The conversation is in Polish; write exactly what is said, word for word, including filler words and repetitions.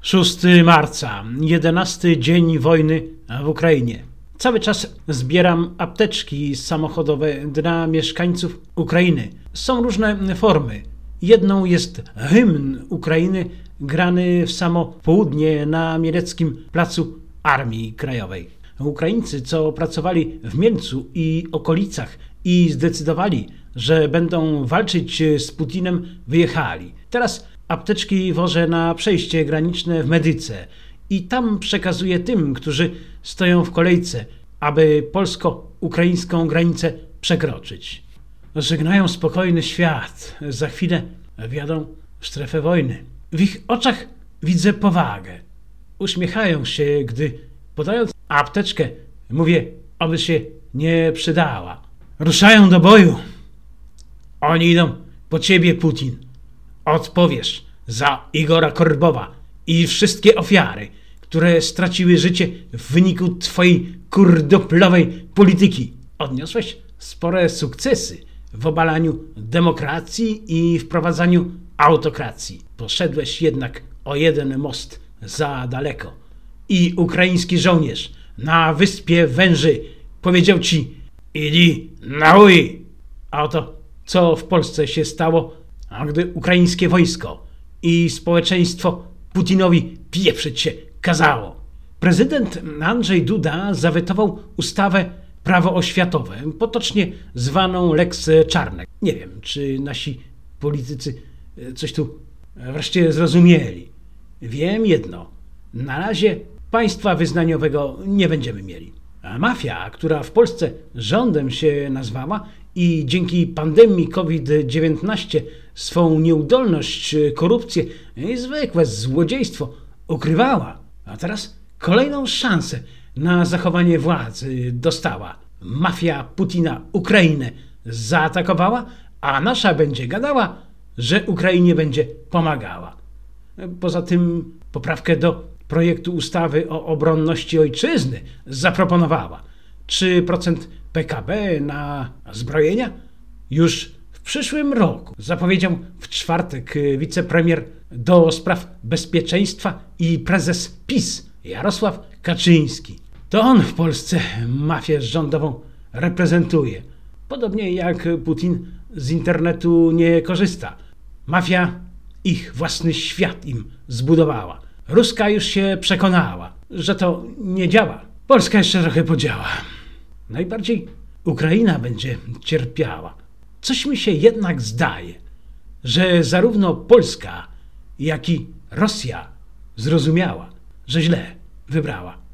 szóstego marca, jedenasty dzień wojny w Ukrainie. Cały czas zbieram apteczki samochodowe dla mieszkańców Ukrainy. Są różne formy. Jedną jest hymn Ukrainy grany w samo południe na Mieleckim Placu Armii Krajowej. Ukraińcy, co pracowali w Mielcu i okolicach i zdecydowali, że będą walczyć z Putinem, wyjechali. Teraz apteczki wożę na przejście graniczne w Medyce i tam przekazuję tym, którzy stoją w kolejce, aby polsko-ukraińską granicę przekroczyć. Żegnają spokojny świat. Za chwilę wjadą w strefę wojny. W ich oczach widzę powagę. Uśmiechają się, gdy podając apteczkę mówię, aby się nie przydała. Ruszają do boju. Oni idą po ciebie, Putin. Odpowiesz za Igora Korbowa i wszystkie ofiary, które straciły życie w wyniku twojej kurdoplowej polityki. Odniosłeś spore sukcesy w obalaniu demokracji i wprowadzaniu autokracji. Poszedłeś jednak o jeden most za daleko. I ukraiński żołnierz na wyspie Węży powiedział ci: idź na uj. A oto co w Polsce się stało, a gdy ukraińskie wojsko i społeczeństwo Putinowi pieprzyć się kazało. Prezydent Andrzej Duda zawetował ustawę Prawo oświatowe, potocznie zwaną Lex Czarnek. Nie wiem, czy nasi politycy coś tu wreszcie zrozumieli. Wiem jedno, na razie państwa wyznaniowego nie będziemy mieli. A mafia, która w Polsce rządem się nazwała i dzięki pandemii COVID dziewiętnaście swą nieudolność, korupcję i zwykłe złodziejstwo ukrywała, a teraz kolejną szansę na zachowanie władzy dostała. Mafia Putina Ukrainę zaatakowała, a nasza będzie gadała, że Ukrainie będzie pomagała. Poza tym poprawkę do projektu ustawy o obronności ojczyzny zaproponowała. trzy procent P K B na zbrojenia? Już w przyszłym roku, zapowiedział w czwartek wicepremier do spraw bezpieczeństwa i prezes PiS Jarosław Kaczyński. To on w Polsce mafię rządową reprezentuje. Podobnie jak Putin z internetu nie korzysta. Mafia ich własny świat im zbudowała. Ruska już się przekonała, że to nie działa. Polska jeszcze trochę podziała. Najbardziej Ukraina będzie cierpiała. Coś mi się jednak zdaje, że zarówno Polska, jak i Rosja zrozumiała, że źle wybrała.